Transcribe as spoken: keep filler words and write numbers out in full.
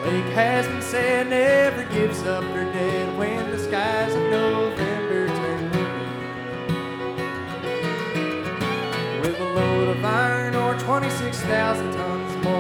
It has been said never gives up their dead when the skies of November turn blue. With a load of iron or twenty-six thousand tons more